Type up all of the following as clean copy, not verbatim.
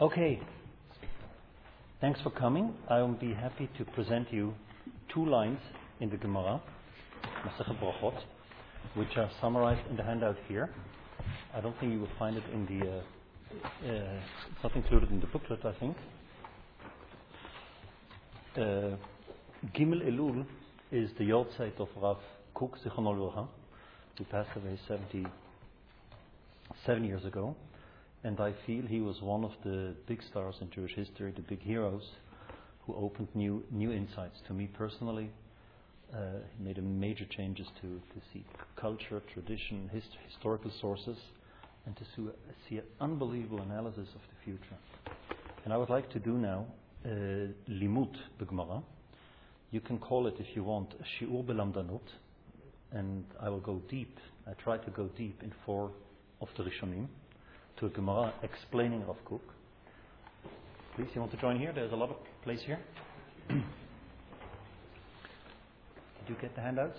Okay, thanks for coming. I will be happy to present you 2 lines in the Gemara, Masechet Brachot, which are summarized in the handout here. I don't think you will find it in the, it's not included in the booklet, I think. Gimel Elul is the Yortzeit of Rav Kook, Zichrono Livracha, who passed away 77 years ago. And I feel he was one of the big stars in Jewish history, the big heroes, who opened new insights to me personally. He made major changes to see culture, tradition, historical sources, and to see an unbelievable analysis of the future. And I would like to do now Limut b'Gemara. You can call it, if you want, Shiur b'Lamdanut, and I will go deep. I try to go deep in 4 of the Rishonim, to a Gemara explaining Rav Kook. Please, you want to join here? There's a lot of place here. Did you get the handouts?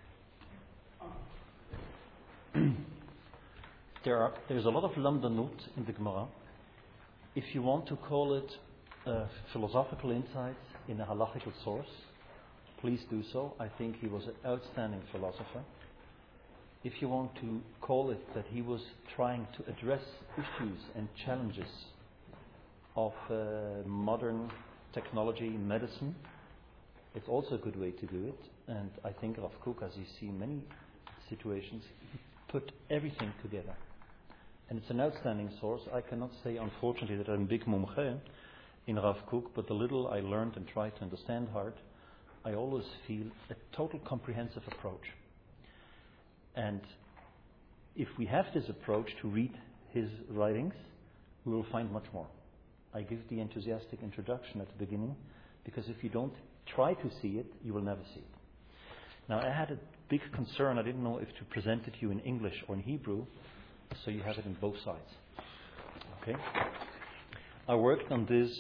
There's a lot of Lamdanut in the Gemara. If you want to call it philosophical insights in a halachical source, please do so. I think he was an outstanding philosopher. If you want to call it that he was trying to address issues and challenges of modern technology, medicine, it's also a good way to do it. And I think Rav Kook, as you see in many situations, he put everything together. And it's an outstanding source. I cannot say, unfortunately, that I'm a big mumche in Rav Kook, but the little I learned and tried to understand hard, I always feel a total comprehensive approach. And if we have this approach to read his writings, we will find much more. I give the enthusiastic introduction at the beginning, because if you don't try to see it, you will never see it. Now, I had a big concern. I didn't know if to present it to you in English or in Hebrew, so you have it in both sides. Okay? I worked on this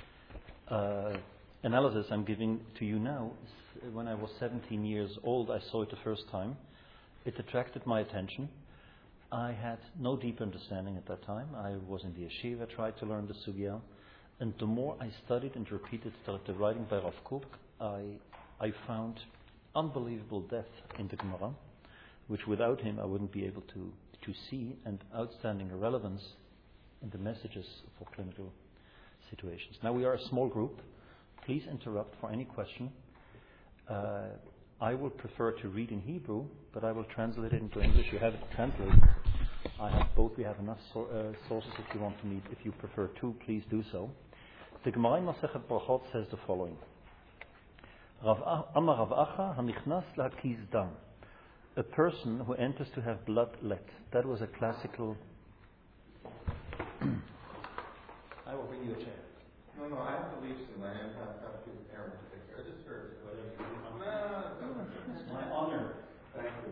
analysis I'm giving to you now. When I was 17 years old, I saw it the first time. It attracted my attention. I had no deep understanding at that time. I was in the yeshiva, tried to learn the sugya. And the more I studied and repeated the writing by Rav Kook, I found unbelievable depth in the Gemara, which without him I wouldn't be able to see, and outstanding relevance in the messages for clinical situations. Now, we are a small group. Please interrupt for any question. I would prefer to read in Hebrew, but I will translate it into English. You have it translated. I have both. We have enough sources if you want to meet. If you prefer 2, please do so. The Gemara in Masechet Brachot says the following: Amar Rav Acha hanichnas lahakiz dam. A person who enters to have blood let. That was a classical. I will bring you a chair. No, I have to leave soon. I have a few errands to take care of. Just for it's my honor. Thank you.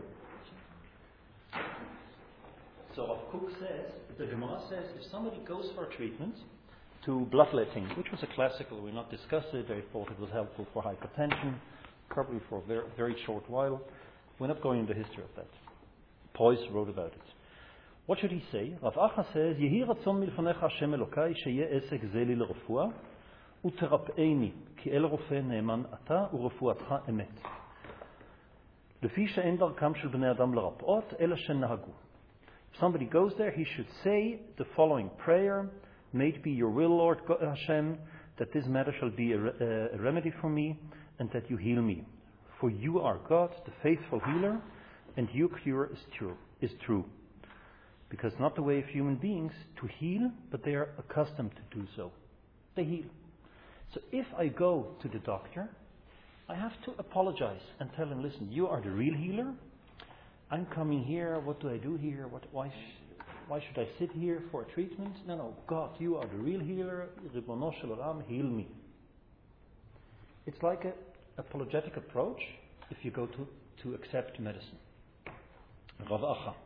So Rav Kook says, the Gemara says, if somebody goes for a treatment to bloodletting, which was a classical, we'll not discuss it, I thought it was helpful for hypertension, probably for a very, very short while. We're not going into the history of that. Preuss wrote about it. What should he say? Rav Acha says, Yehi ratzon milfanecha Hashem Elokai sheyeh esek zeli l'refua uterap'eni ki el rofeh ne'eman ata urefuatcha emet. Lefi she'en darkam shel bnei adam l'rap'ot ela shenahagu. If somebody goes there, he should say the following prayer: May it be your will, Lord God, Hashem, that this matter shall be a remedy for me, and that you heal me. For you are God, the faithful healer, and your cure is true. Because not the way of human beings to heal, but they are accustomed to do so. They heal. So if I go to the doctor, I have to apologize and tell him, listen, you are the real healer. I'm coming here. What do I do here? Why should I sit here for a treatment? No, God, you are the real healer. Ribono shel olam, heal me. It's like an apologetic approach if you go to accept medicine. Rav Acha.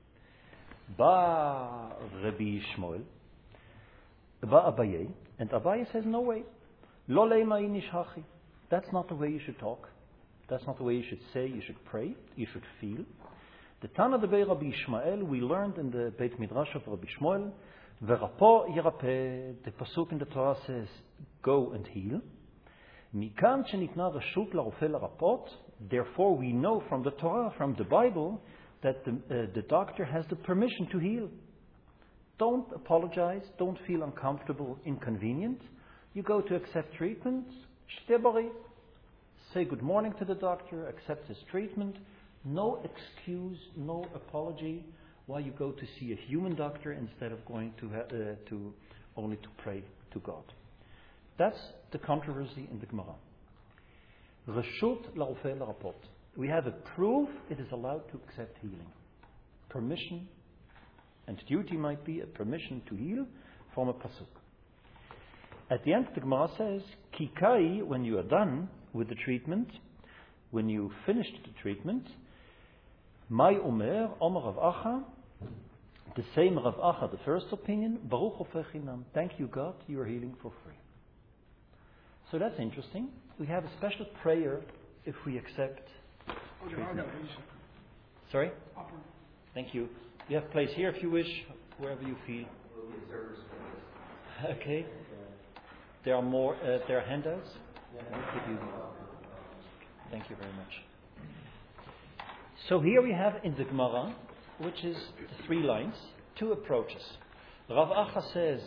Ba Rabbi Shmuel, Ba Abaye, and Abaye says, no way. Lo leimai nishachi. That's not the way you should talk. That's not the way you should say. You should pray. You should feel. The Tana de Rabbi Ishmael, we learned in the Beit Midrash of Rabbi Shmuel, V'rapo yirapeh, the pasuk in the Torah says, go and heal. Mikan shenitna reshut larofeh larapot. Therefore, we know from the Torah, from the Bible, that the doctor has the permission to heal. Don't apologize. Don't feel uncomfortable, inconvenient. You go to accept treatment. Shtebari. Say good morning to the doctor. Accept his treatment. No excuse, no apology. Why you go to see a human doctor instead of going to only to pray to God. That's the controversy in the Gemara. Reshut larofeh larapot. We have a proof it is allowed to accept healing. Permission, and duty might be a permission to heal from a pasuk. At the end, the Gemara says, Kikai, when you are done with the treatment, when you finished the treatment, Mai Omer, Omer Rav Acha, the same Rav Acha, the first opinion, Baruch Hofech Chinam. Thank you, God, you are healing for free. So that's interesting. We have a special prayer if we accept treatment. Sorry? Thank you. You have place here if you wish, wherever you feel. Okay. There are more. There are handouts. Thank you very much. So here we have in the Gemara, which is 3 lines, 2 approaches. Rav Acha says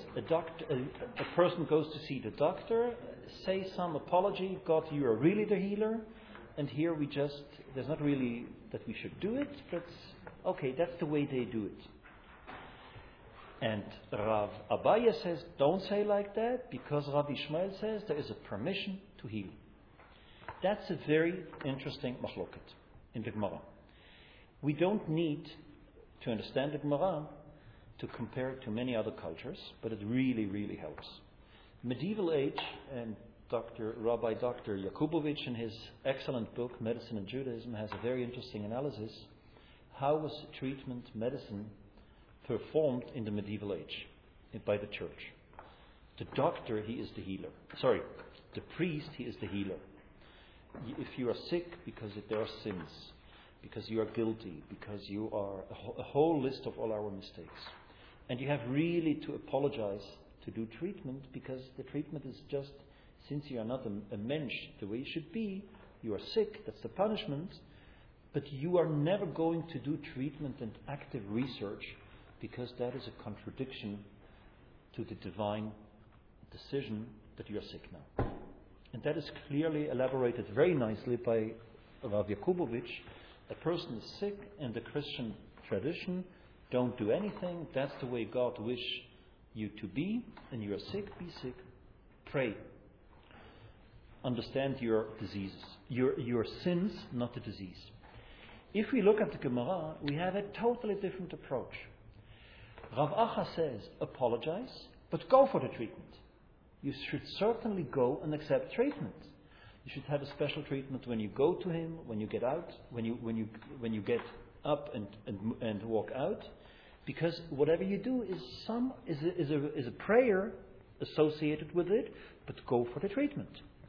a person goes to see the doctor, say some apology, God, you are really the healer, and here there's not really that we should do it, but okay, that's the way they do it. And Rav Abaya says, don't say like that, because Rav Ishmael says there is a permission to heal. That's a very interesting machloket in the Gemara. We don't need to understand the Gemara to compare it to many other cultures, but it really, really helps. Medieval age, and Rabbi Dr. Yakubovich in his excellent book, Medicine and Judaism, has a very interesting analysis. How was treatment, medicine, performed in the medieval age by the church? The doctor, he is the healer. Sorry, the priest, he is the healer. If you are sick because there are sins, because you are guilty, because you are a whole list of all our mistakes, and you have really to apologize to do treatment, because the treatment is just, since you are not a mensch the way you should be, you are sick, that's the punishment, but you are never going to do treatment and active research, because that is a contradiction to the divine decision that you are sick now. And that is clearly elaborated very nicely by Rav Yakubovich. A person is sick in the Christian tradition, don't do anything, that's the way God wishes you to be, and you are sick, be sick, pray. Understand your diseases, your sins, not the disease. If we look at the Gemara, we have a totally different approach. Rav Acha says, apologize, but go for the treatment. You should certainly go and accept treatment. You should have a special treatment when you go to him, when you get out, when you get up and walk out, because whatever you do is a prayer associated with it. But go for the treatment.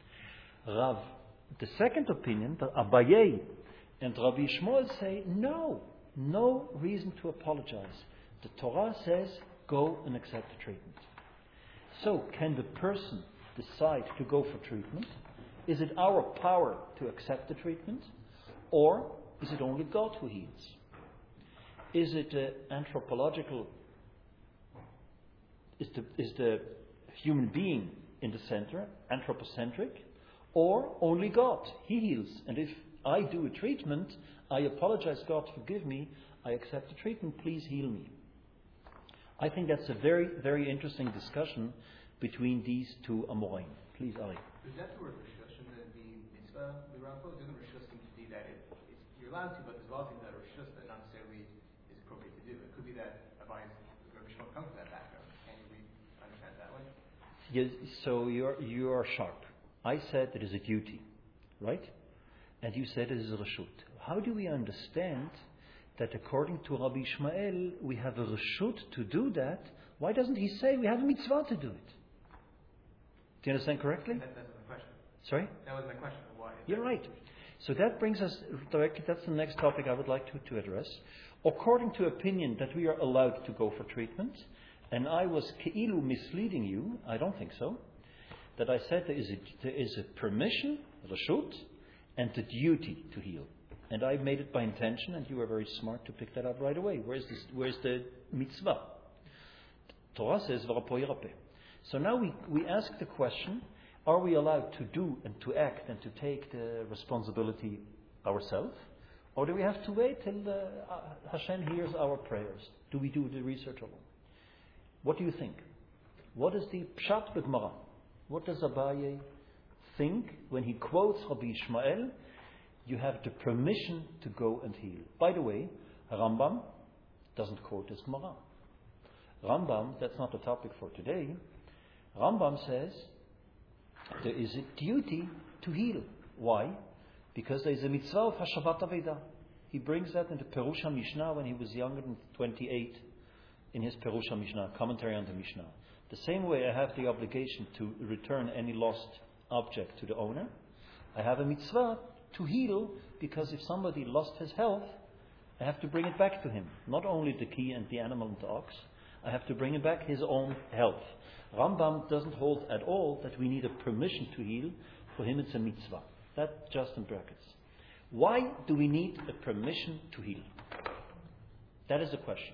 The second opinion, the Abaye and Rabbi Shmuel say no reason to apologize. The Torah says go and accept the treatment. So, can the person decide to go for treatment? Is it our power to accept the treatment? Or is it only God who heals? Is it anthropological? Is the human being in the center, anthropocentric? Or only God? He heals. And if I do a treatment, I apologize, God, forgive me, I accept the treatment, please heal me. I think that's a very, very interesting discussion between these 2 Amoraim. Please, Ari. Is that the word Rishus in the mitzvah, the Rambam? Doesn't Rishus seem to be that you're allowed to, but there's a lot of things that are Rishus that not necessarily is appropriate to do. It could be that Rabbi Shmuel comes from that background. Can you understand that way? Yes, so you are sharp. I said it is a duty, right? And you said it is a reshut. How do we understand that according to Rabbi Ishmael, we have a reshut to do that? Why doesn't he say we have a mitzvah to do it? Do you understand correctly? That was my question. Sorry? That was my question. Why? You're right. So that brings us directly, that's the next topic I would like to address. According to opinion that we are allowed to go for treatment, And I was ke'ilu misleading you, I don't think so, that I said there is a permission, reshut, and the duty to heal. And I made it by intention, and you were very smart to pick that up right away. Where's the mitzvah? Torah says, v'rapo yirapeh. So now we ask the question, are we allowed to do and to act and to take the responsibility ourselves? Or do we have to wait till Hashem hears our prayers? Do we do the research alone? What do you think? What is the Pshat b'Gemara? What does Abaye think when he quotes Rabbi Ishmael? You have the permission to go and heal. By the way, Rambam doesn't quote this Gemara. Rambam, that's not the topic for today. Rambam says there is a duty to heal. Why? Because there is a mitzvah of Hashavat Aveda. He brings that into Perush HaMishnah when he was younger than 28 in his Perush HaMishnah, commentary on the Mishnah. The same way I have the obligation to return any lost object to the owner, I have a mitzvah to heal, because if somebody lost his health, I have to bring it back to him. Not only the key and the animal and the ox, I have to bring him back his own health. Rambam doesn't hold at all that we need a permission to heal. For him it's a mitzvah. That just in brackets. Why do we need a permission to heal? That is the question.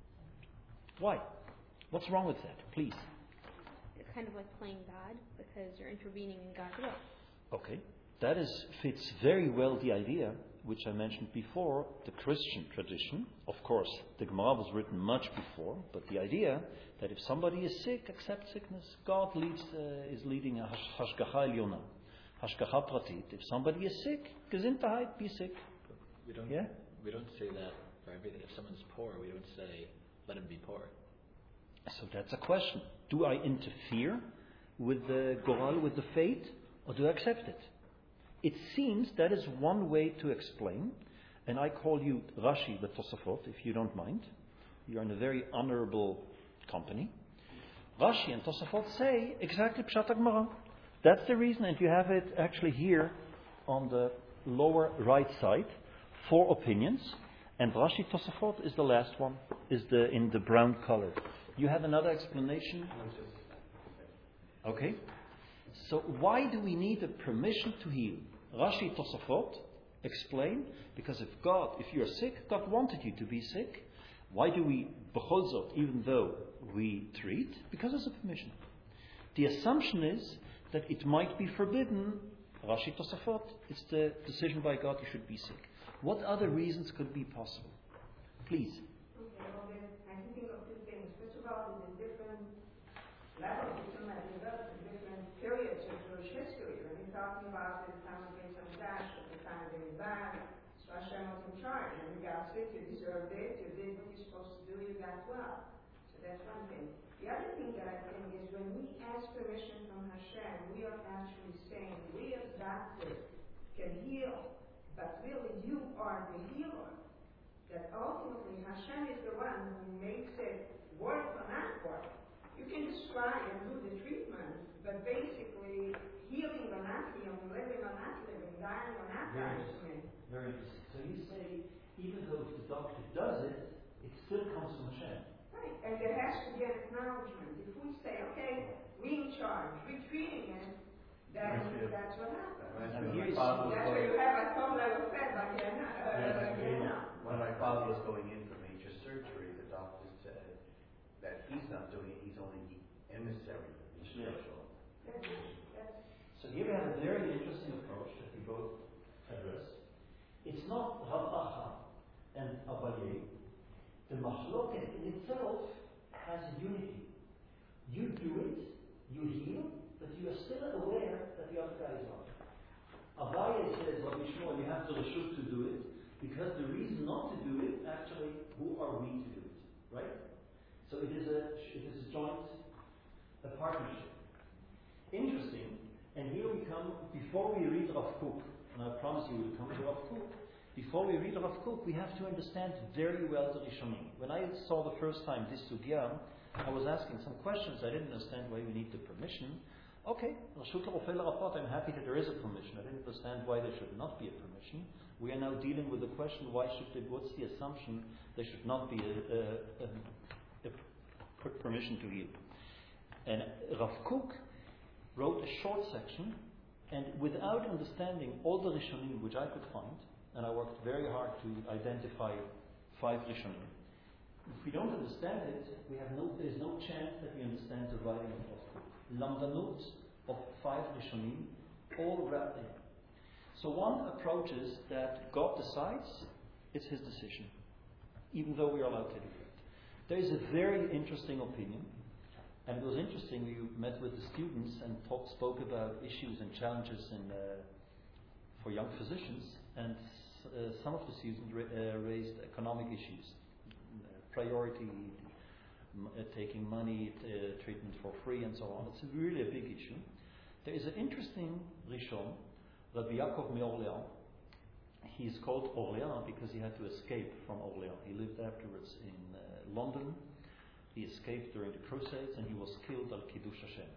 Why? What's wrong with that? Please. It's kind of like playing God, because you're intervening in God's will. Okay. That fits very well the idea, which I mentioned before, the Christian tradition. Of course, the Gemara was written much before, but the idea that if somebody is sick, accept sickness. God is leading a hashgacha elyona, hashgacha pratit. If somebody is sick, gesundheit, be sick. We don't say that for everything. If someone's poor, we don't say, let him be poor. So that's a question. Do I interfere with the goral, with the fate, or do I accept it? It seems that is one way to explain, and I call you Rashi the Tosafot, if you don't mind. You are in a very honorable company. Rashi and Tosafot say exactly Pshat HaGemara. That's the reason, and you have it actually here on the lower right side, 4 opinions, and Rashi Tosafot is the last one, is in the brown color. You have another explanation? Okay. So why do we need a permission to heal? Rashi Tosafot explain, because if you are sick, God wanted you to be sick. Why do we bechol zot, even though we treat? Because it's a permission. The assumption is that it might be forbidden. Rashi Tosafot, it's the decision by God you should be sick. What other reasons could be possible? Please. Okay, well then, I can think of 2 things. First of all, there's different levels, different periods of Jewish history. When you're talking about the time of Beis Hamikdash, at the time of the Mizbeach, so Hashem was in charge, and you got sick, you deserved it, you did what you're supposed to do, you got well. So that's one thing. The other thing that I think is when we ask permission from Hashem, we are actually saying we as doctors can heal, but really you are the healer. That ultimately Hashem is the one who makes it work or not work. You can just try and do the treatment, but basically healing or not healing, living or not living, dying or not dying to me. Very interesting. So you say, even though if the doctor does it, it still comes from Hashem. Right, and there has to be an acknowledgement. If we say, okay, we in charge, we're treating it, then that's what happens. And here is That's where you have a top level fed like When my father was going in for major surgery, the doctor said that he's not doing it, he's only the emissary. He's special. So here we have a very interesting approach that we both address. It's not Rav Acha and Abaye. The machloket in itself has a unity. You do it, you heal, but you are still aware that the other guy is wrong. Abaye says, Rabbi Shmuel, you have the reshut to do it, because the reason not to do it, actually, who are we to do it, right? So it is a joint, a partnership. Interesting. And here we come, before we read Rav Kook, and I promise you we'll come to Rav Kook, before we read Rav Kook, we have to understand very well the Rishonim. When I saw the first time this sugya, I was asking some questions. I didn't understand why we need the permission. Okay, I'm happy that there is a permission. I didn't understand why there should not be a permission. We are now dealing with the question, what's the assumption there should not be a permission to heal. And Rav Kook wrote a short section, and without understanding all the Rishonim which I could find, and I worked very hard to identify 5 Rishonim. If we don't understand it, there's no chance that we understand the writing of Rav Kook. Lamdanut of 5 Rishonim, all wrapped in. So one approach is that God decides, it's His decision, even though we are allowed to do that. There is a very interesting opinion, and it was interesting. We met with the students and spoke about issues and challenges for young physicians, and some of the students raised economic issues, priority, taking money, treatment for free, and so on. It's really a big issue. There is an interesting Rishon, Rabbi Yaakov Me'Orléans. He is called Orléans because he had to escape from Orléans. He lived afterwards in London. He escaped during the Crusades and he was killed al Kiddush Hashem.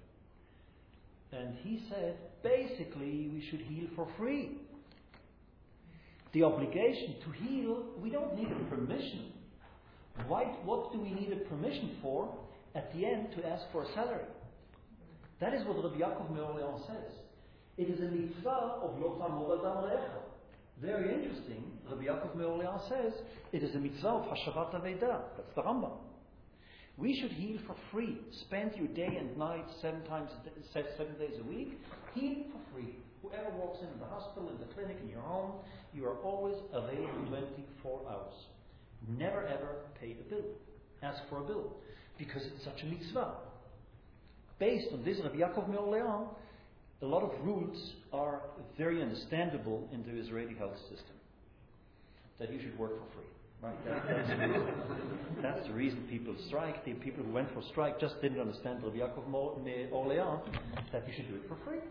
And he said, basically, we should heal for free. The obligation to heal, we don't need a permission. What do we need a permission for at the end to ask for a salary? That is what Rabbi Yaakov Me'Orléans says. It is a mitzvah of lo tamod adam re'echa. Very interesting. Rabbi Yaakov Me'Orléans says it is a mitzvah of hashavat aveda. That's the Rambam. We should heal for free. Spend your day and night 7 days a week. Heal for free. Whoever walks in the hospital, in the clinic, in your home, you are always available 24 hours. Never ever pay a bill. Ask for a bill. Because it's such a mitzvah. Based on this, Rabbi Yaakov Me'Orléans, a lot of rules are very understandable in the Israeli health system. That you should work for free. Right? That's the reason people strike. The people who went for strike just didn't understand Rabbi Yaakov Me'Orléans that you should do it for free.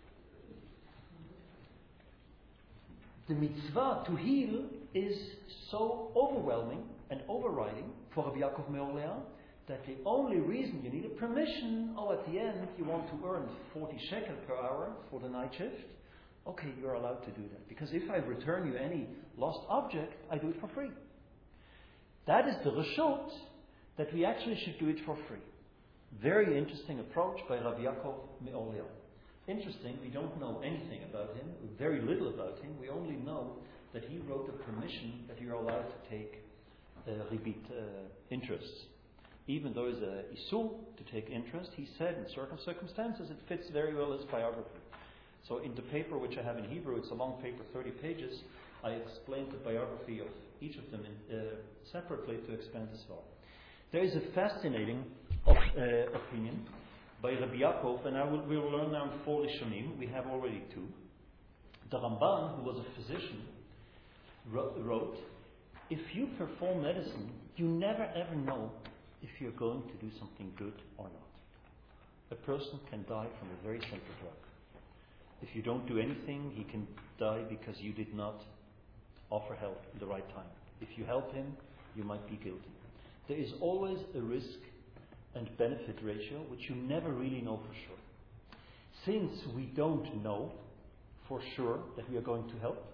The mitzvah to heal is so overwhelming and overriding for Rabbi Yaakov Me'Orléans that the only reason you need a permission, at the end you want to earn 40 shekel per hour for the night shift, okay, you're allowed to do that. Because if I return you any lost object, I do it for free. That is the reshut that we actually should do it for free. Very interesting approach by Rabbi Yaakov Me'Orléans. Interesting, we don't know anything about him, very little about him. We only know that he wrote a permission that you're allowed to take ribit interests. Even though it's a isur to take interest, he said in certain circumstances it fits very well his biography. So in the paper which I have in Hebrew, it's a long paper, 30 pages, I explained the biography of each of them separately to expand this thought. There is a fascinating opinion by Rabbi Yaakov, and we will learn now 4 Rishonim. We have already 2. The Ramban, who was a physician, wrote, if you perform medicine, you never ever know if you're going to do something good or not. A person can die from a very simple drug. If you don't do anything, he can die because you did not offer help at the right time. If you help him, you might be guilty. There is always a risk and benefit ratio which you never really know for sure. Since we don't know for sure that we are going to help,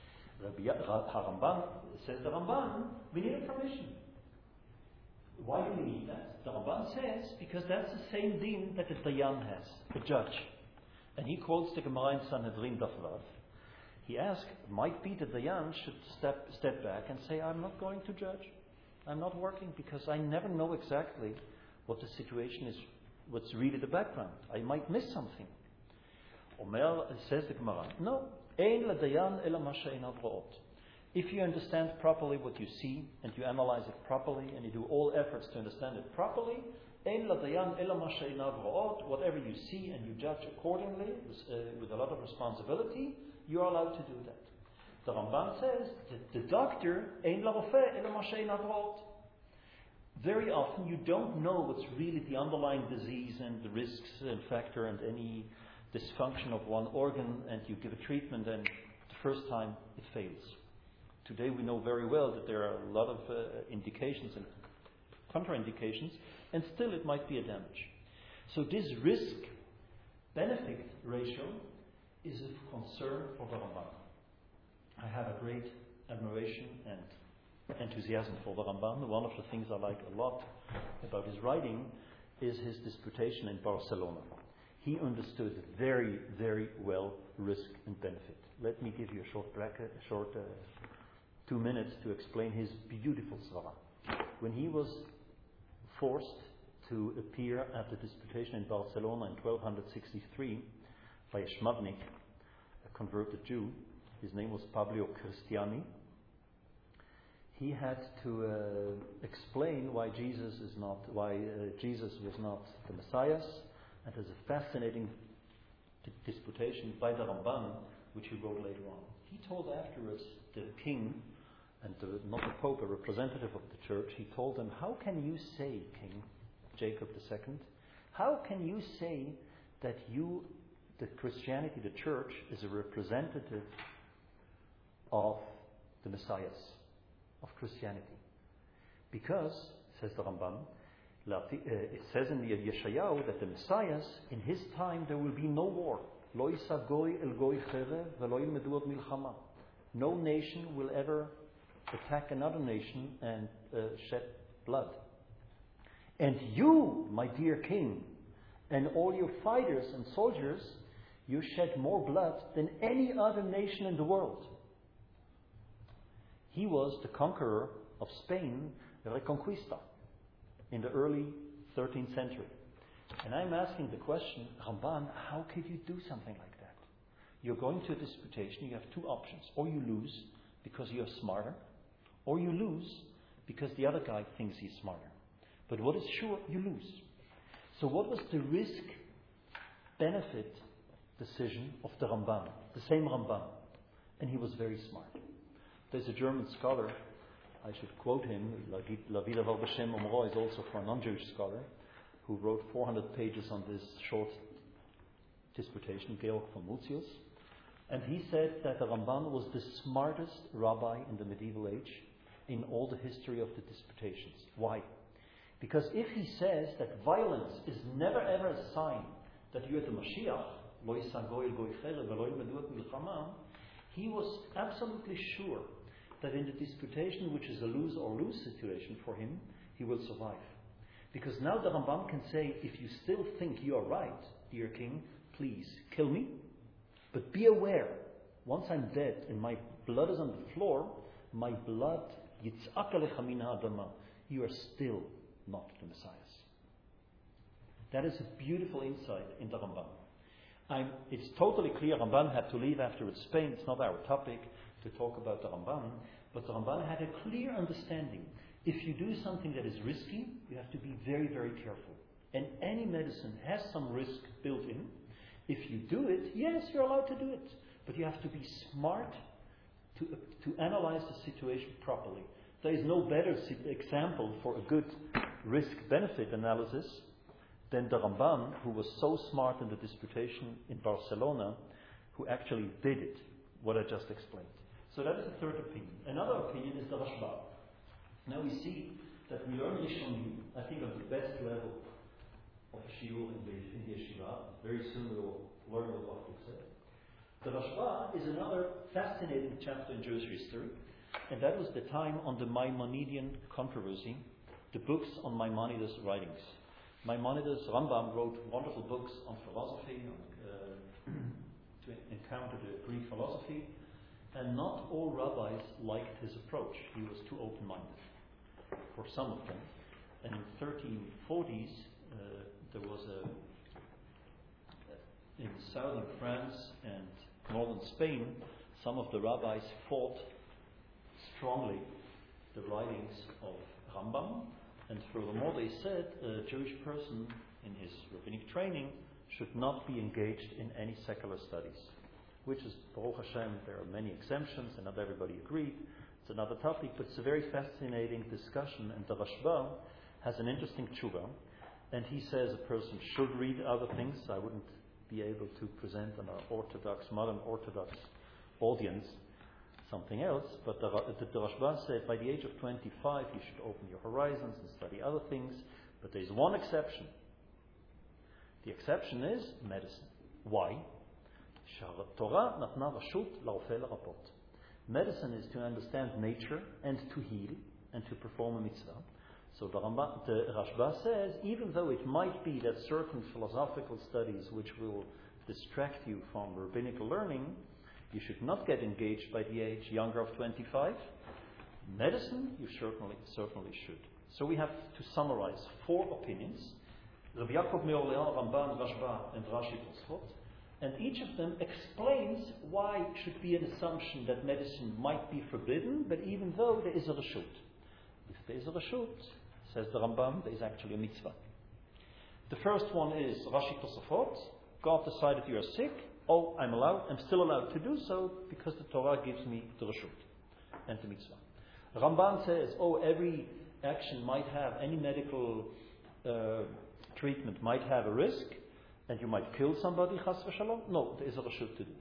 Ramban says the Ramban, we need a permission. Why do we need that? The Ramban says because that's the same din that the Dayan has, the judge. And he quotes the Gemara in Sanhedrin Daf Vav. He asked, might be the Dayan should step back and say, I'm not going to judge. I'm not working because I never know exactly what the situation is, what's really the background. I might miss something. Omer says the Gemara, no, ein ladayan ela ma she'einav ro'ot. If you understand properly what you see and you analyze it properly and you do all efforts to understand it properly, ein ladayan ela ma she'einav ro'ot. Whatever you see and you judge accordingly with a lot of responsibility, you are allowed to do that. The Ramban says that the doctor ein larofeh ela ma she'einav ro'ot. Very often you don't know what's really the underlying disease and the risks and factor and any dysfunction of one organ, and you give a treatment and the first time it fails. Today we know very well that there are a lot of indications and contraindications, and still it might be a damage. So this risk-benefit ratio is of concern for the Ramban. I have a great admiration and enthusiasm for the Ramban. One of the things I like a lot about his writing is his disputation in Barcelona. He understood very, very well risk and benefit. Let me give you a short 2 minutes to explain his beautiful svara. When he was forced to appear at the disputation in Barcelona in 1263 by a Shmavnik, a converted Jew, his name was Pablo Cristiani, he had to explain why Jesus was not the Messiah, and there's a fascinating disputation by the Ramban, which he wrote later on. He told afterwards the king, and not the Pope, a representative of the church, he told him, how can you say, King Jacob II, how can you say that Christianity, the church, is a representative of the Messiah, of Christianity? Because, says the Ramban, it says in the Yeshayahu that the Messiah, in his time, there will be no war. Lo yisa goy el goy cherev velo yilmedu od milchama. No nation will ever attack another nation and shed blood. And you, my dear king, and all your fighters and soldiers, you shed more blood than any other nation in the world. He was the conqueror of Spain, the Reconquista, in the early 13th century. And I'm asking the question, Ramban, how could you do something like that? You're going to a disputation, you have two options. Or you lose because you're smarter, or you lose because the other guy thinks he's smarter. But what is sure, you lose. So what was the risk-benefit decision of the Ramban? The same Ramban. And he was very smart. There's a German scholar, I should quote him, Lavida Valbashem Omro is also for a non-Jewish scholar, who wrote 400 pages on this short disputation, Georg von Mutius. And he said that the Ramban was the smartest rabbi in the medieval age in all the history of the disputations. Why? Because if he says that violence is never ever a sign that you're the Mashiach, lo yisa goy el goy cherev velo yilmedu od milchama, he was absolutely sure that in the disputation, which is a lose or lose situation for him, he will survive. Because now the Rambam can say, if you still think you are right, dear king, please kill me. But be aware, once I'm dead and my blood is on the floor, my blood, yitz'ak alecha min ha'adama, you are still not the Messiah. That is a beautiful insight in the Ramban. It's totally clear Ramban had to leave afterwards Spain. It's not our topic to talk about the Ramban, but the Ramban had a clear understanding. If you do something that is risky, you have to be very, very careful. And any medicine has some risk built in. If you do it, yes, you're allowed to do it. But you have to be smart to analyze the situation properly. There is no better example for a good risk-benefit analysis than the Ramban, who was so smart in the disputation in Barcelona, who actually did it, what I just explained. So that is the third opinion. Another opinion is the Rashba. Now we see that we learn Rishonim, I think, on the best level of Shiur in the Yeshiva. Very soon we will learn what Bachuk said. The Rashba is another fascinating chapter in Jewish history, and that was the time on the Maimonidean controversy, the books on Maimonides' writings. Maimonides, Rambam wrote wonderful books on philosophy, to encounter the Greek philosophy, and not all rabbis liked his approach. He was too open-minded for some of them. And in the 1340s, there was in southern France and northern Spain, some of the rabbis fought strongly the writings of Rambam, and furthermore they said a Jewish person in his rabbinic training should not be engaged in any secular studies, which is, Baruch Hashem, there are many exemptions and not everybody agreed. It's another topic, but it's a very fascinating discussion, and the Rashba has an interesting tshuva, and he says a person should read other things. I wouldn't be able to present on our modern Orthodox audience something else, but the Rashba said by the age of 25 you should open your horizons and study other things, but there's one exception. The exception is medicine. Why? Medicine is to understand nature and to heal and to perform a mitzvah. So the Rashba says, even though it might be that certain philosophical studies which will distract you from rabbinical learning, you should not get engaged by the age younger of 25. Medicine, you certainly should. So we have to summarize 4 opinions: Rabbi Yaakov Me'Orleans, Ramban, Rashba, and Rashi Tosfot. And each of them explains why it should be an assumption that medicine might be forbidden, but even though there is a reshut. If there is a reshut, says the Rambam, there is actually a mitzvah. The first one is Rashi Tosfot. God decided you are sick. Oh, I'm still allowed to do so because the Torah gives me the reshut and the mitzvah. Ramban says, every action might have, any medical treatment might have a risk, and you might kill somebody, chas v'shalom. No, there is a reshut to do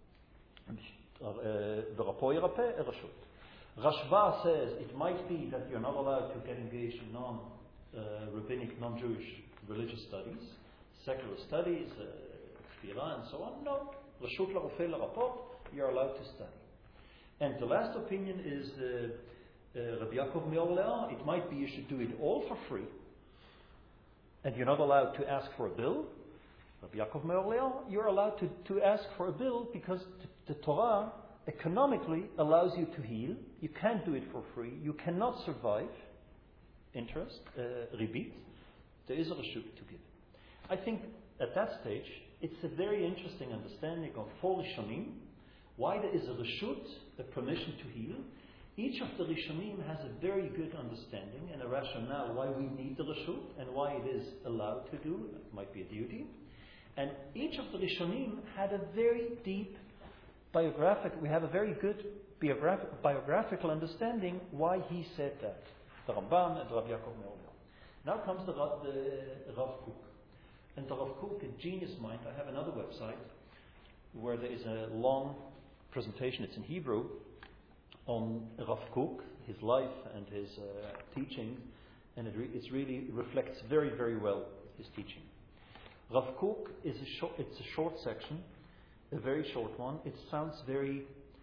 it. V'rapo yirapeh, a reshut. Rashba says it might be that you're not allowed to get engaged in non-rabbinic, non-Jewish religious studies, secular studies, tefillah and so on. No, reshut l'rofeh l'rapot, you're allowed to study. And the last opinion is Rabbi Yaakov Me'Orleans. It might be you should do it all for free, and you're not allowed to ask for a bill. Rabbi Yaakov Me'Orleans, you're allowed to ask for a bill because the Torah economically allows you to heal. You can't do it for free. You cannot survive interest, ribit. There is a reshut to give. I think at that stage it's a very interesting understanding of 4 Rishonim, why there is a reshut, a permission to heal. Each of the Rishonim has a very good understanding and a rationale why we need the reshut and why it is allowed to do. It might be a duty. And each of the Rishonim had a very deep we have a very good biographical understanding why he said that. The Ramban and Rabbi Yaakov Me'Orleans. Now comes the Rav Kook. And the Rav Kook, a genius mind. I have another website where there is a long presentation, it's in Hebrew, on Rav Kook, his life and his teaching, and it really reflects very, very well his teaching. Rav Kook it's a short section, a very short one. It sounds very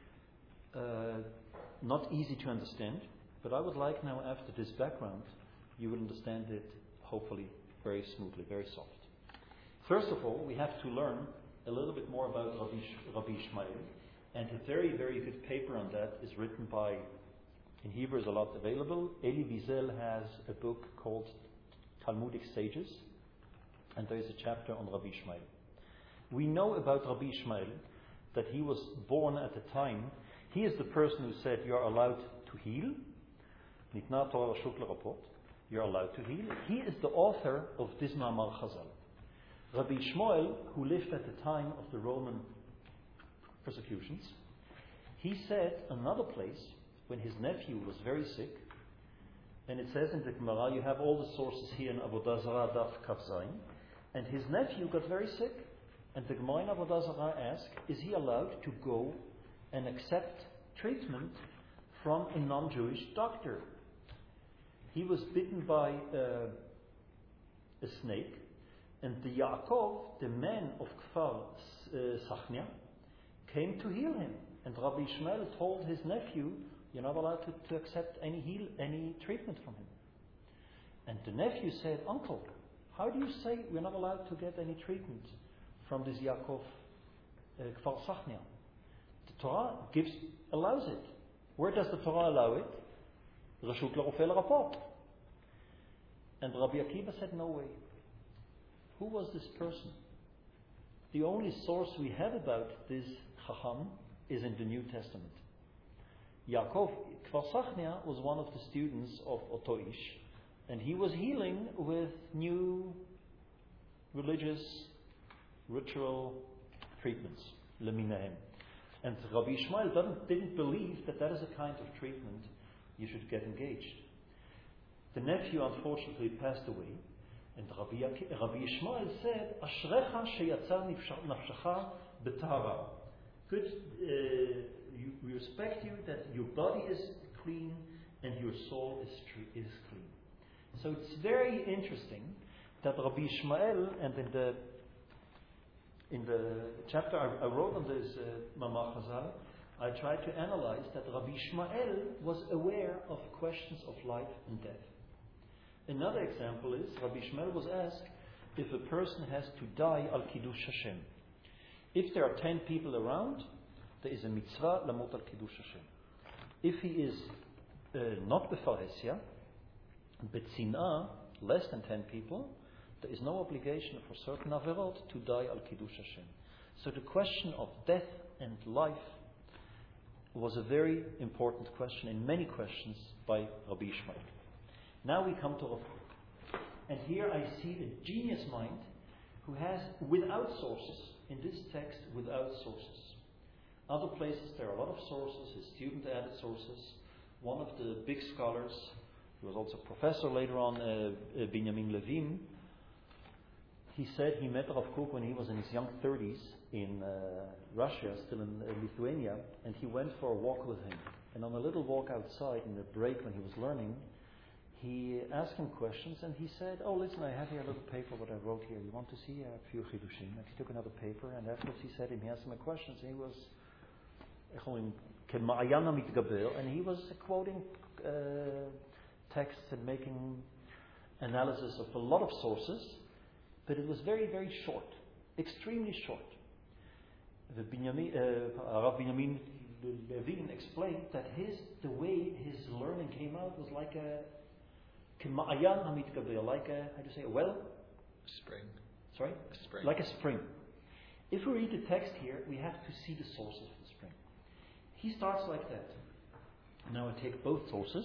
not easy to understand, but I would like now, after this background, you will understand it hopefully very smoothly, very soft. First of all, we have to learn a little bit more about Rabbi Ishmael, and a very, very good paper on that is written by, in Hebrew is a lot available. Eli Wiesel has a book called Talmudic Sages, and there is a chapter on Rabbi Ishmael. We know about Rabbi Ishmael that he was born at the time. He is the person who said you are allowed to heal. Nitna Torah Reshut l'Rapot. You're allowed to heal. He is the author of this Ma'amar Chazal. Rabbi Ishmael, who lived at the time of the Roman persecutions, he said another place when his nephew was very sick, and it says in the Gemara, you have all the sources here in Avodah Zarah Daf Kaf Zayin, and his nephew got very sick, and the Gemara in Avodah Zarah asked, is he allowed to go and accept treatment from a non-Jewish doctor? He was bitten by a snake, and the Yaakov, the man of Kfar Sachnia, came to heal him. And Rabbi Ishmael told his nephew, you're not allowed to accept any treatment from him. And the nephew said, uncle, how do you say we're not allowed to get any treatment from this Yaakov Kfar Sachnia? The Torah allows it. Where does the Torah allow it? Reshut l'Rofeh l'Rapot. And Rabbi Akiva said, no way. Who was this person? The only source we have about this Chacham is in the New Testament. Yaakov Kfar Sachnia was one of the students of Oto Ish, and he was healing with new religious ritual treatments, leminahem. And Rabbi Ishmael didn't believe that is a kind of treatment you should get engaged. The nephew unfortunately passed away, and Rabbi Ishmael said, Ashrecha sheyatza nafshecha b'tahara. Good, we respect you that your body is clean and your soul is clean. So it's very interesting that Rabbi Ishmael, and in the chapter I wrote on this Ma'amar Chazal, I tried to analyze that Rabbi Ishmael was aware of questions of life and death. Another example is Rabbi Ishmael was asked if a person has to die al Kiddush Hashem. If there are 10 people around, there is a mitzvah lamot al Kiddush Hashem. If he is not befaresia, betzinah, less than 10 people, there is no obligation for certain averot to die al Kiddush Hashem. So the question of death and life was a very important question in many questions by Rabbi Ishmael. Now we come to Rav Kook. And here I see a genius mind who has, without sources, in this text, without sources. Other places there are a lot of sources, his student added sources. One of the big scholars, he was also a professor later on, Binyamin Levin, he said he met Rav Kook when he was in his young 30s in Russia, still in Lithuania, and he went for a walk with him. And on a little walk outside, in the break when he was learning, he asked him questions, and he said, "Oh, listen, I have here a little paper, what I wrote here. You want to see a few chidushim?" And he took another paper, and afterwards he said, he asked him a question, and he was and he was quoting texts and making analysis of a lot of sources, but it was very, very short, extremely short. Rav Binyamin Levin explained that the way his learning came out was like a well? Spring. Sorry? A spring. Like a spring. If we read the text here, we have to see the sources of the spring. He starts like that. Now I take both sources.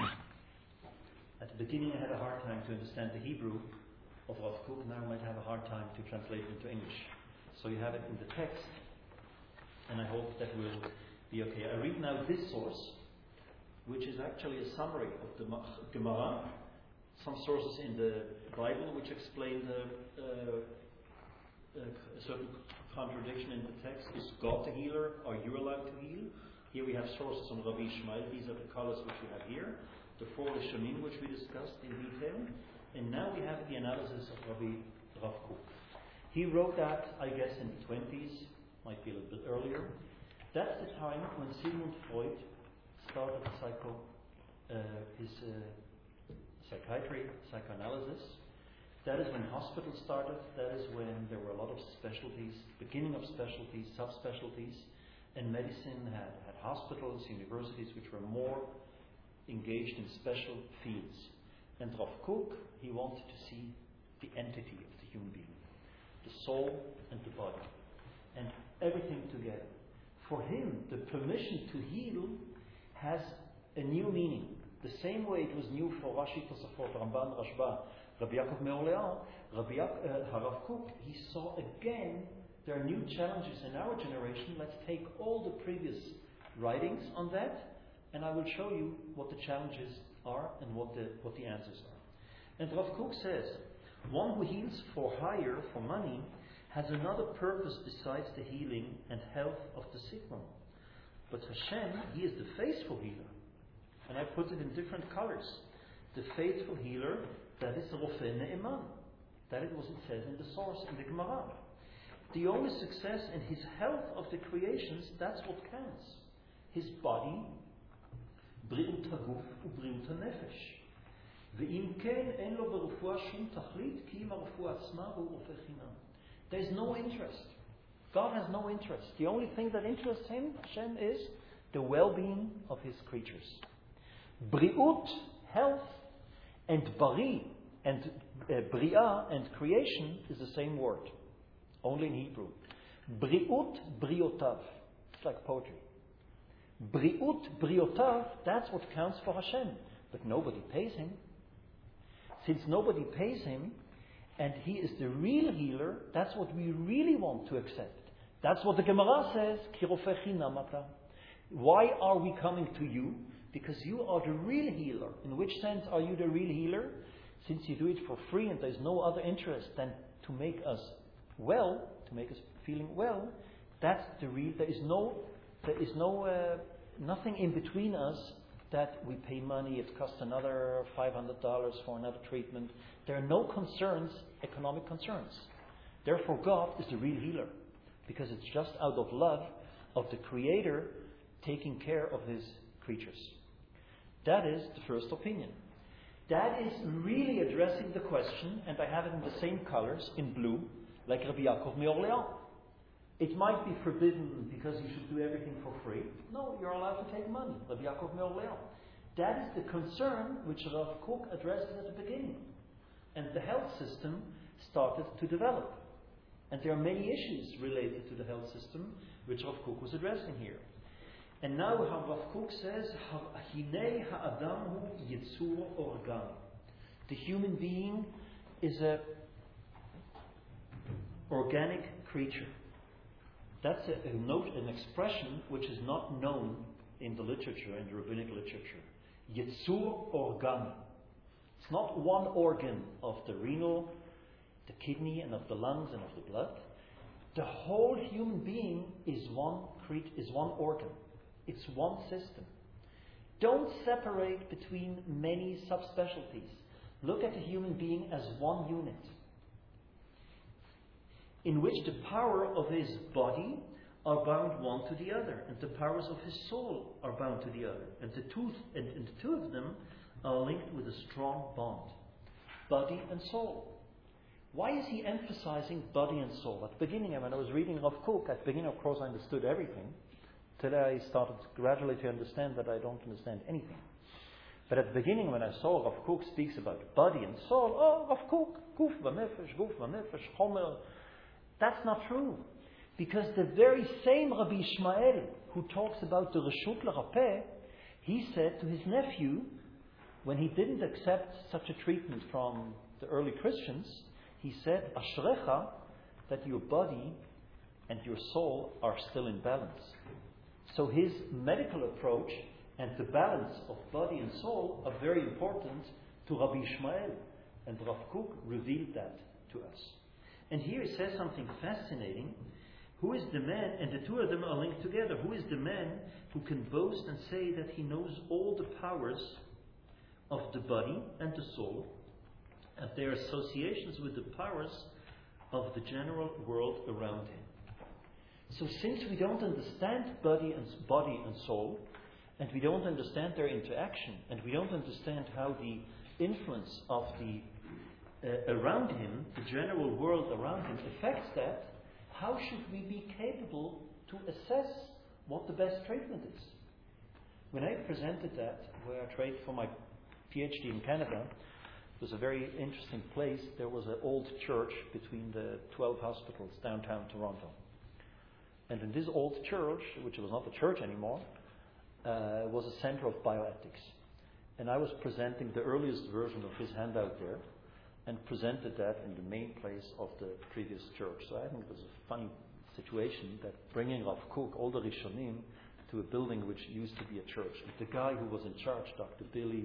At the beginning I had a hard time to understand the Hebrew of Rav Kook. Now I might have a hard time to translate it into English. So you have it in the text, and I hope that will be okay. I read now this source, which is actually a summary of the Gemara. Some sources in the Bible which explain a certain contradiction in the text. Is God the healer? Are you allowed to heal? Here we have sources on Rabbi Ishmael. These are the colors which we have here. The 4 Rishonim which we discussed in detail. And now we have the analysis of Rav Kook. He wrote that, I guess, in the 20s, might be a little bit earlier. That's the time when Sigmund Freud started his psychoanalysis. That is when hospitals started. That is when there were a lot of specialties, beginning of specialties, subspecialties, and medicine had hospitals, universities which were more engaged in special fields. And Rav Kook, he wanted to see the entity of the human being, the soul and the body, and everything together. For him, the permission to heal has a new meaning. The same way it was new for Rashi, Tosafot, Ramban, Rashba, Rabbi Yaakov Me'oleah, Rav Kook, he saw again there are new challenges in our generation. Let's take all the previous writings on that, and I will show you what the challenges are and what the answers are. And Rav Kook says, one who heals for hire, for money, has another purpose besides the healing and health of the sick one. But Hashem, He is the faithful healer. And I put it in different colors. The faithful healer, that is Rofei Ne'eman. That is what it says in the source, in the Gemara. The only success in His health of the creations, that's what counts. His body, Bri'ut HaGuf u'Bri'ut HaNefesh. Ve'im ken en lo berufua shum tachlit ki im harufua atzma hu rofei chinam. There is no interest. God has no interest. The only thing that interests Him, Hashem, is the well-being of His creatures. Bri'ut, health, and bari, and bria, and creation is the same word, only in Hebrew. Bri'ut, briotav. It's like poetry. Bri'ut, briotav, that's what counts for Hashem. But nobody pays Him. Since nobody pays Him, and He is the real healer, that's what we really want to accept. That's what the Gemara says, Ki rofei chinam ata. Why are we coming to you? Because you are the real healer. In which sense are you the real healer? Since you do it for free and there's no other interest than to make us well, to make us feeling well, that's the real. There is nothing in between us that we pay money, it costs another $500 for another treatment. There are no concerns, economic concerns. Therefore God is the real healer. Because it's just out of love, of the Creator taking care of His creatures. That is the first opinion. That is really addressing the question, and I have it in the same colors, in blue, like Rabbi Yaakov Me'Orleans. It might be forbidden because you should do everything for free. No, you're allowed to take money, Rabbi Yaakov Me'Orleans. That is the concern which Rav Kook addresses at the beginning. And the health system started to develop. And there are many issues related to the health system which Rav Kook was addressing here. And now how Rav Kook says, Hinei ha'adam hu yitzur organi. The human being is an organic creature. That's an expression which is not known in the literature, in the rabbinic literature. Yitzur organi. It's not one organ of the renal, the kidney, and of the lungs and of the blood. The whole human being is one organ. It's one system. Don't separate between many subspecialties. Look at the human being as one unit, in which the power of his body are bound one to the other, and the powers of his soul are bound to the other, and the two of them are linked with a strong bond, body and soul. Why is he emphasizing body and soul? At the beginning, when I was reading Rav Kook, at the beginning, of course, I understood everything. Today I started gradually to understand that I don't understand anything. But at the beginning, when I saw Rav Kook speaks about body and soul, Rav Kook, guf v'nefesh, chomer. That's not true. Because the very same Rabbi Ishmael, who talks about the Reshut l'Rapeh, he said to his nephew, when he didn't accept such a treatment from the early Christians, he said, Ashrecha, that your body and your soul are still in balance. So his medical approach and the balance of body and soul are very important to Rabbi Ishmael. And Rav Kook revealed that to us. And here he says something fascinating. Who is the man, and the two of them are linked together, who is the man who can boast and say that he knows all the powers of the body and the soul, and their associations with the powers of the general world around him? So since we don't understand body and soul, and we don't understand their interaction, and we don't understand how the influence of the around him, the general world around him, affects that, how should we be capable to assess what the best treatment is? When I presented that, where I trained for my PhD in Canada, it was a very interesting place. There was an old church between the 12 hospitals downtown Toronto. And in this old church, which was not a church anymore, was a center of bioethics. And I was presenting the earliest version of his handout there, and presented that in the main place of the previous church. So I think it was a funny situation that bringing Rav Kook, all the Rishonim, to a building which used to be a church. And the guy who was in charge, Dr.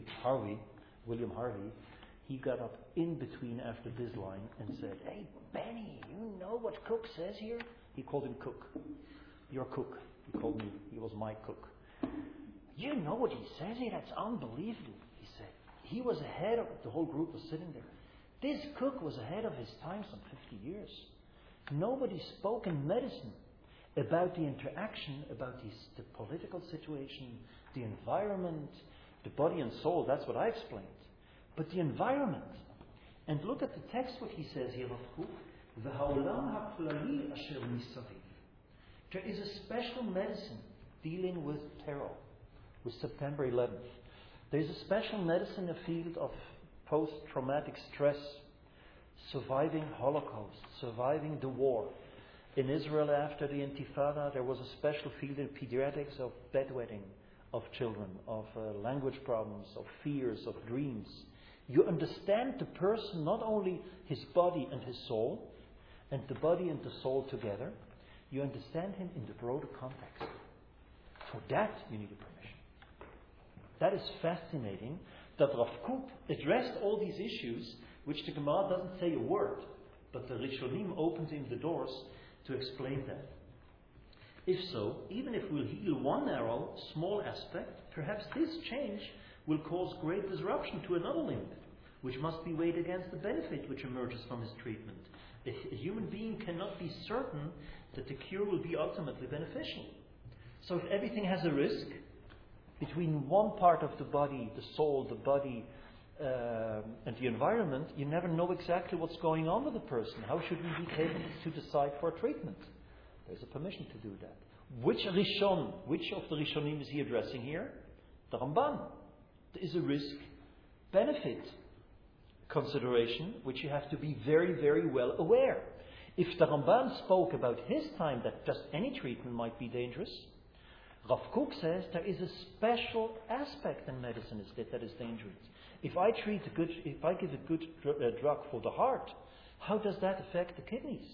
William Harvey, he got up in between after this line and said, "Hey, Benny, you know what Cook says here?" He called him Cook. "Your Cook." He called me, he was my cook. "You know what he says here? That's unbelievable," he said. He was ahead of, the whole group was sitting there. This Cook was ahead of his time some 50 years. Nobody spoke in medicine about the interaction, about the political situation, the environment, the body and soul. That's what I explained. But the environment. And look at the text, what he says here, Rav Kook. "V'ha'olam ha'klali asher misaviv." There is a special medicine dealing with terror, with September 11th. There is a special medicine, a field of post-traumatic stress, surviving Holocaust, surviving the war. In Israel, after the Intifada, there was a special field in pediatrics of bedwetting of children, of language problems, of fears, of dreams. You understand the person, not only his body and his soul, and the body and the soul together, you understand him in the broader context. For that, you need a permission. That is fascinating, that Rav Kook addressed all these issues, which the Gemara doesn't say a word, but the Rishonim opened him the doors to explain that. If so, even if we'll heal one narrow, small aspect, perhaps this change will cause great disruption to another limb, which must be weighed against the benefit which emerges from his treatment. A human being cannot be certain that the cure will be ultimately beneficial. So if everything has a risk, between one part of the body, the soul, the body, and the environment, you never know exactly what's going on with the person. How should we be able to decide for a treatment? There's a permission to do that. Which of the Rishonim is he addressing here? The Ramban. There is a risk-benefit consideration which you have to be very, very well aware. If the Ramban spoke about his time that just any treatment might be dangerous, Rav Kook says there is a special aspect in medicine that is dangerous. If I give a good drug for the heart, how does that affect the kidneys?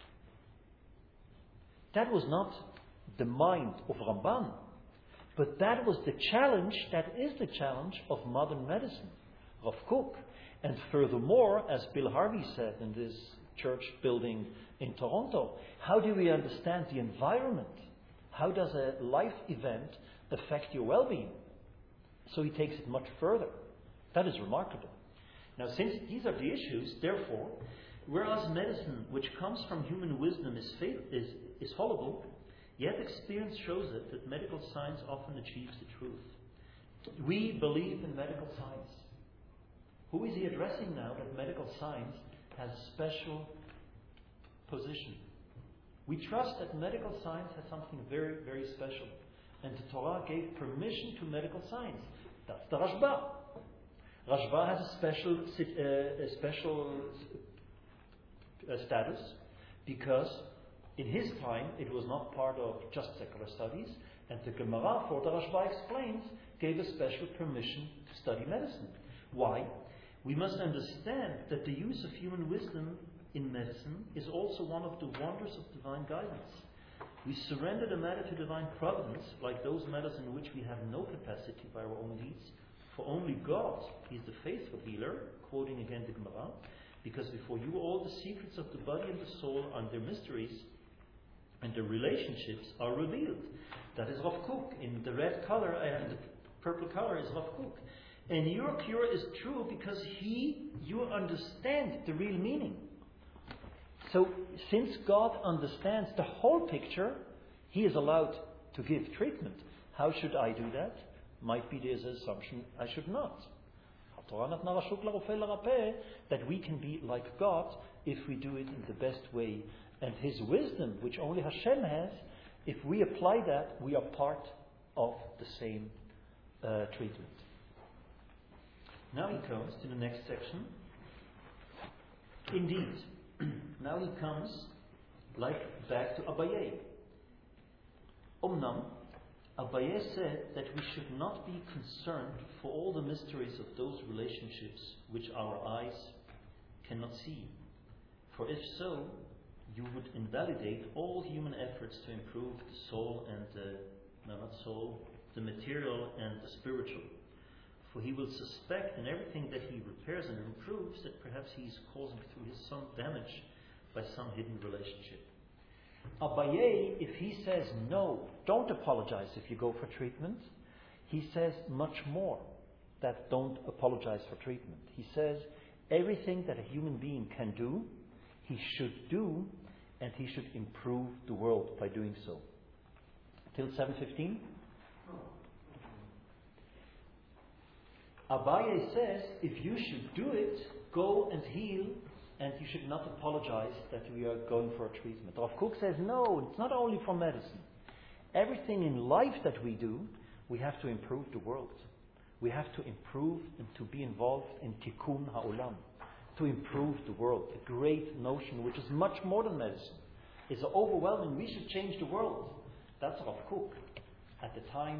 That was not the mind of Ramban, but that was the challenge. That is the challenge of modern medicine, Rav Kook. And furthermore, as Bill Harvey said in this church building in Toronto, how do we understand the environment? How does a life event affect your well-being? So he takes it much further. That is remarkable. Now, since these are the issues, therefore, whereas medicine, which comes from human wisdom, is fallible, yet experience shows it that medical science often achieves the truth. We believe in medical science. Who is he addressing now that medical science has a special position? We trust that medical science has something very, very special. And the Torah gave permission to medical science. That's the Rashba. Rashba has a special status because in his time it was not part of just secular studies, and the Gemara, for the Rashba explains, gave a special permission to study medicine. Why? We must understand that the use of human wisdom in medicine is also one of the wonders of divine guidance. We surrender the matter to divine providence, like those matters in which we have no capacity by our own deeds. For only God is the faithful healer, quoting again the Gemara, because before you all the secrets of the body and the soul and their mysteries and their relationships are revealed. That is Rav Kook. In the red color and the purple color is Rav Kook. And your cure is true because you understand the real meaning. So, since God understands the whole picture, He is allowed to give treatment. How should I do that? Might be there's an assumption I should not. That we can be like God if we do it in the best way. And His wisdom, which only Hashem has, if we apply that, we are part of the same treatment. Now he comes to the next section. Indeed, now he comes back to Abaye. Omnam, Abaye said that we should not be concerned for all the mysteries of those relationships which our eyes cannot see. For if so, you would invalidate all human efforts to improve the soul and the material and the spiritual. For he will suspect in everything that he repairs and improves that perhaps he is causing through his some damage by some hidden relationship. Abaye, if he says no, don't apologize if you go for treatment, he says much more that don't apologize for treatment. He says everything that a human being can do, he should do, and he should improve the world by doing so. Till 7:15? Abaye says, if you should do it, go and heal, and you should not apologize that we are going for a treatment. Rav Kook says, no, it's not only for medicine. Everything in life that we do, we have to improve the world. We have to improve and to be involved in tikkun ha'olam, to improve the world. A great notion, which is much more than medicine. It's overwhelming. We should change the world. That's Rav Kook. At the time,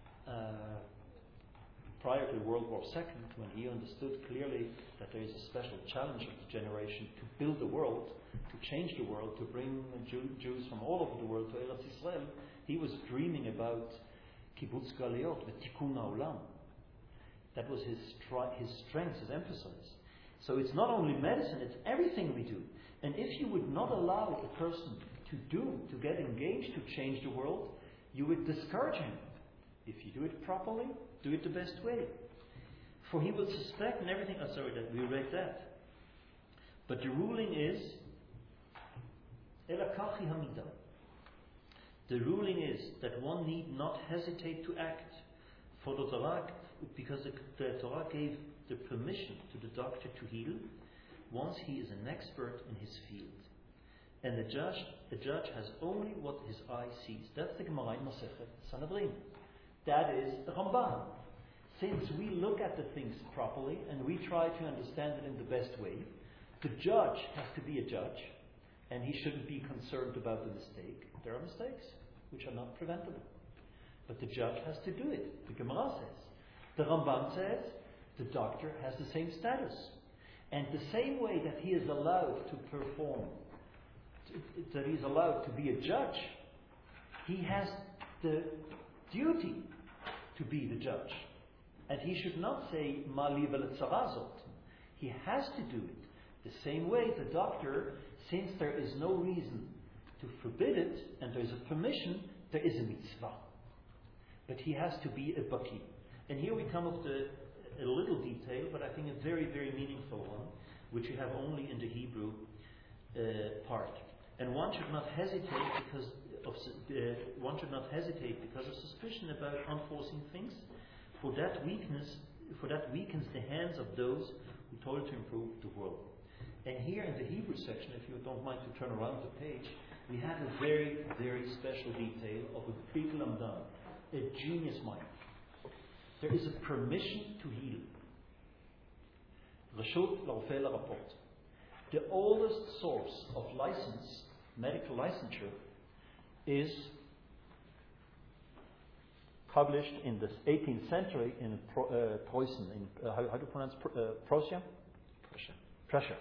prior to World War II, when he understood clearly that there is a special challenge of the generation to build the world, to change the world, to bring Jews from all over the world to Eretz Yisrael, he was dreaming about Kibbutz Galiot, the Tikkun HaOlam. That was his strength, his emphasis. So it's not only medicine, it's everything we do. And if you would not allow a person to get engaged to change the world, you would discourage him. If you do it properly, do it the best way. For he will suspect in everything. That we read that. But the ruling is Elakachi Hamida. the ruling is that one need not hesitate to act, for the Torah, because the Torah gave the permission to the doctor to heal once he is an expert in his field. And the judge has only what his eye sees. That's the Gemara in Masechet Sanhedrin. That is the Ramban. Since we look at the things properly and we try to understand it in the best way, the judge has to be a judge, and he shouldn't be concerned about the mistake. There are mistakes which are not preventable, but the judge has to do it. The Gemara says. The Ramban says the doctor has the same status, and the same way that he is allowed to perform, that he is allowed to be a judge, he has the duty to be the judge. And he should not say, Ma li v'letzarazot. He has to do it. The same way the doctor, since there is no reason to forbid it, and there is a permission, there is a mitzvah. But he has to be a baki. And here we come up to a little detail, but I think a very, very meaningful one, which you have only in the Hebrew part. And one should not hesitate because of suspicion about unforeseen things, for that weakens the hands of those who toil to improve the world. And here in the Hebrew section, if you don't mind to turn around the page, we have a very, very special detail of a big lamdan, a genius mind. There is a permission to heal. Reshut la'ofeh la'rapot. The oldest source of license, medical licensure, is published in the 18th century in Preußen, how do you pronounce Prussia? Prussia.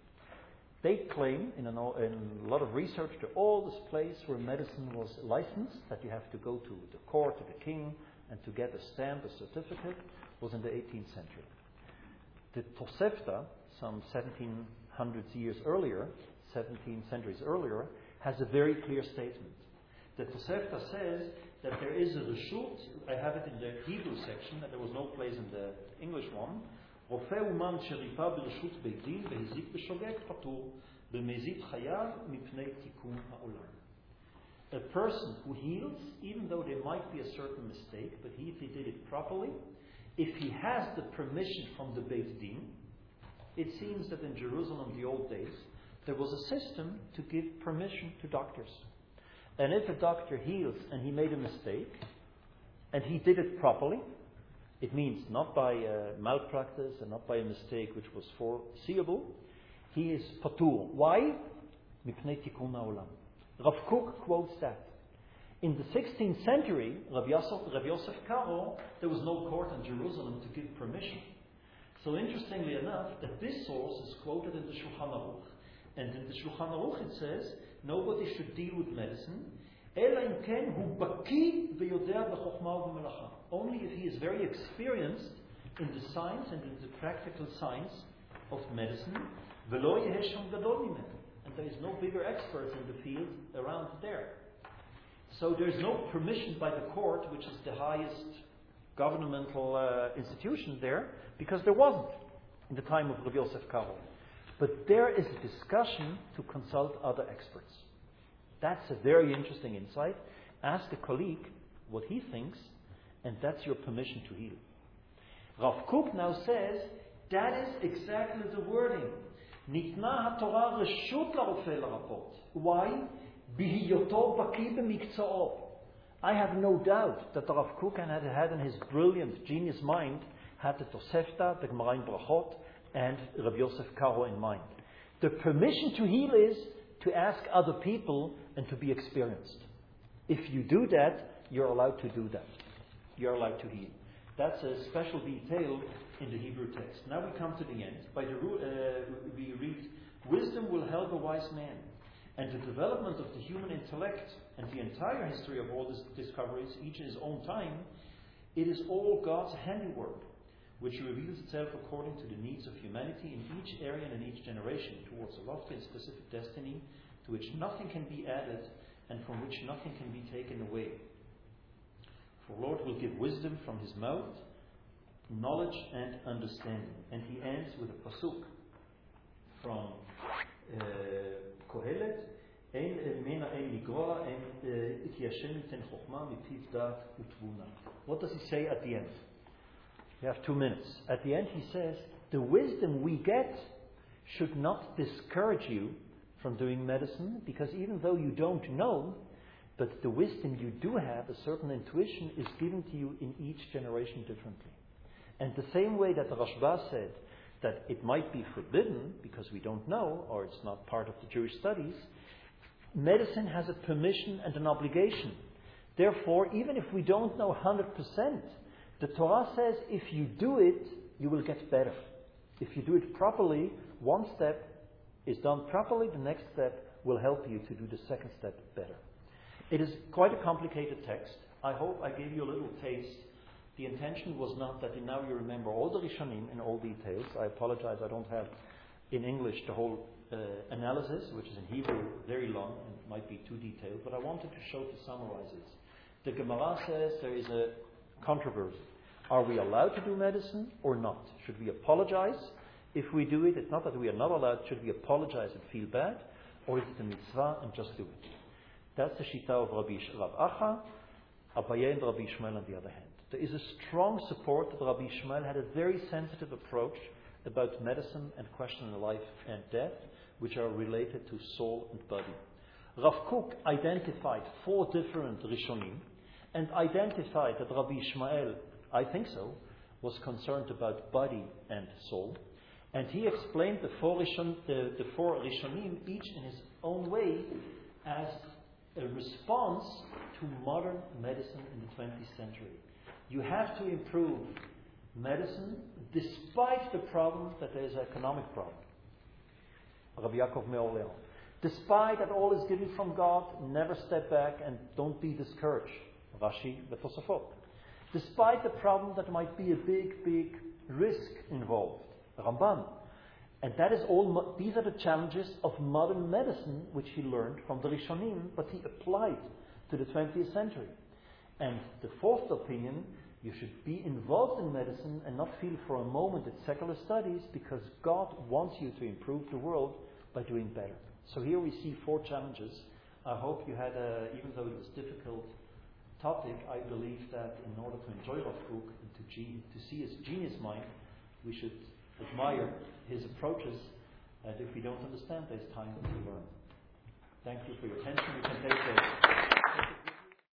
They claim in a lot of research the oldest place where medicine was licensed, that you have to go to the court, to the king, and to get a stamp, a certificate, was in the 18th century. The Tosefta, some 1700 years earlier, 17 centuries earlier, has a very clear statement. The Tosefta says that there is a reshut, I have it in the Hebrew section, that there was no place in the English one. רופא אומן שריפא ברשות בית דין והזיק בשוגג פטור במזיד חייו מפני תיקון העולם. A person who heals, even though there might be a certain mistake, but if he did it properly, if he has the permission from the Beit Din, it seems that in Jerusalem in the old days, there was a system to give permission to doctors. And if a doctor heals and he made a mistake, and he did it properly, it means not by malpractice and not by a mistake which was foreseeable, he is patur. Why? Mipnei tikun ha'olam. Rav Kook quotes that. In the 16th century, Rabbi Yosef Karo, there was no court in Jerusalem to give permission. So interestingly enough, that this source is quoted in the Shulchan Aruch. And in the Shulchan Aruch it says, nobody should deal with medicine, אלא אם כן הוא בקיא ויודע בחוכמה ובמלאכה. Only if he is very experienced in the science and in the practical science of medicine, ולא יהיה שם גדול ממנו. And there is no bigger expert in the field around there. So there is no permission by the court, which is the highest governmental institution there, because there wasn't in the time of Rabbi Yosef Karo. But there is a discussion to consult other experts. That's a very interesting insight. Ask a colleague what he thinks, and that's your permission to heal. Rav Kook now says, that is exactly the wording. Nitna haTorah reshut larofeh larapot. Why? Bihiyoto baki b'miktza'o. I have no doubt that Rav Kook had in his brilliant genius mind had the Tosefta, the Gemara in Brachot, and Rabbi Yosef Karo in mind. The permission to heal is to ask other people and to be experienced. If you do that, you're allowed to do that. You're allowed to heal. That's a special detail in the Hebrew text. Now we come to the end. We read, wisdom will help a wise man. And the development of the human intellect and the entire history of all these discoveries, each in its own time, it is all God's handiwork, which reveals itself according to the needs of humanity in each area and in each generation towards a lofty and specific destiny to which nothing can be added and from which nothing can be taken away. For Lord will give wisdom from His mouth, knowledge and understanding. And He ends with a pasuk from Kohelet, Ein el mena ein Gemara and Iti Hashem iten chokhmah mipiv dat utvuna. What does he say at the end? We have 2 minutes. At the end he says, the wisdom we get should not discourage you from doing medicine, because even though you don't know, but the wisdom you do have, a certain intuition, is given to you in each generation differently. And the same way that the Rashba said that it might be forbidden because we don't know, or it's not part of the Jewish studies, medicine has a permission and an obligation. Therefore, even if we don't know 100%, the Torah says if you do it, you will get better. If you do it properly, one step is done properly, the next step will help you to do the second step better. It is quite a complicated text. I hope I gave you a little taste. The intention was not that now you remember all the Rishonim in all details. I apologize, I don't have in English the whole analysis, which is in Hebrew very long and might be too detailed, but I wanted to summarize it. The Gemara says there is a controversy. Are we allowed to do medicine or not? Should we apologize if we do it? It's not that we are not allowed. Should we apologize and feel bad? Or is it a mitzvah and just do it? That's the Shita of Rav Acha, Abaye and Rabbi Ishmael on the other hand. There is a strong support that Rabbi Ishmael had a very sensitive approach about medicine and question of life and death, which are related to soul and body. Rav Kook identified 4 different Rishonim and identified that Rabbi Ishmael, I think so, was concerned about body and soul. And he explained the four Rishonim, each in his own way, as a response to modern medicine in the 20th century. You have to improve medicine despite the problem that there is an economic problem. Rabbi Yaakov Me'Orleans. Despite that all is given from God, never step back and don't be discouraged. Rashi B'Tosafot. Despite the problem that might be a big risk involved. Ramban. And that is all. These are the challenges of modern medicine, which he learned from the Rishonim, but he applied to the 20th century. And the fourth opinion, you should be involved in medicine and not feel for a moment it's secular studies, because God wants you to improve the world by doing better. So here we see 4 challenges. I hope you had, even though it was difficult topic, I believe that in order to enjoy Rav Kook and to see his genius mind, we should admire his approaches, and if we don't understand, there's time to learn. Thank you for your attention. You can take